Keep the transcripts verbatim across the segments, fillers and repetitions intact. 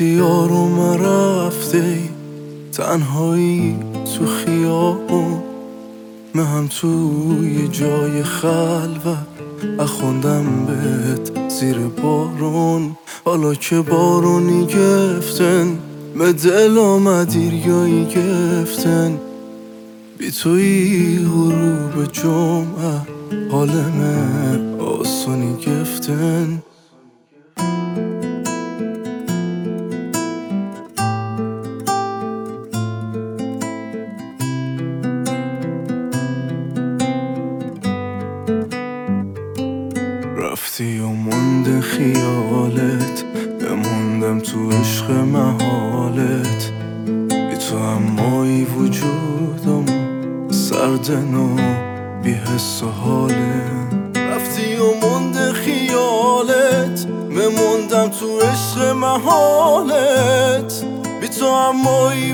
وقتی یارم رفته تنهایی تو خیابون، من هم توی جای خلوت اخوندم بهت زیر بارون. حالا که بارونی گفتن به دل آمدی ریایی گفتن، بی توی غروب جمعه حالم آسونی گفتن. رفتی و مونده خیالت، بموندم تو عشق محالت. بی تو امایی وجودم سردن و بی حس و حالت. رفتی و مونده خیالت، بموندم تو عشق محالت. بی تو امایی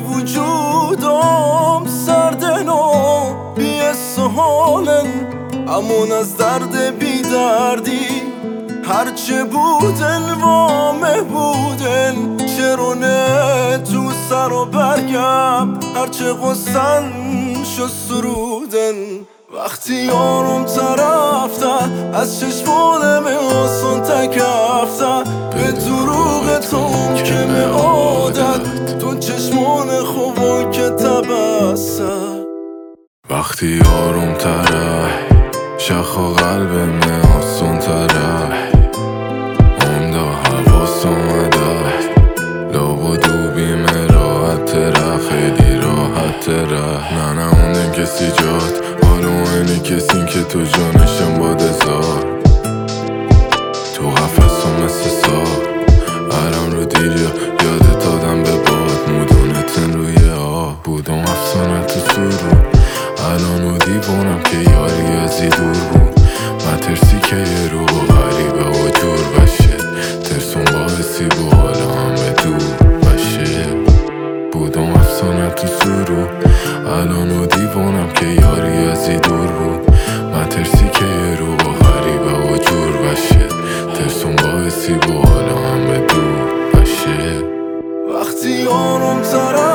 وجودم سردن و بی حس و حالت. امون از درد بی دردی هرچه بودن وامه بودن، چرونه تو سر و برگم هرچه غصن شد سرودن. وقتی یارم طرفته از چشمانم آسان تکفته، به دروغ تو ممکنه عادت تو چشمان خوبا که تبسته. وقتی یارم طرف شخ و قلبم آسون تره، عمده حواس اومده لاب و دوبیم راحت تره، خیلی راحت تره. نه نه اوندن کسی جات حالا اینی کسی که تو جانشم باده زار. تو قفص و مثل سار برم رو دیریا یادت دادم به باد، مودونتن روی آب بودم افسانه تو سرو. الان و دیوانم که یاری ازی دور بود، من ترسی که یه رو با غریبه و جور بشه، ترسون باعثی با حالا همه دور بشه. بودم افسانه تو سرو، الان و دیوانم که یاری ازی دور بود، من ترسی که یه رو با غریبه و جور بشه، ترسون باعثی با حالا همه دور بشه. وقتی یارم طرف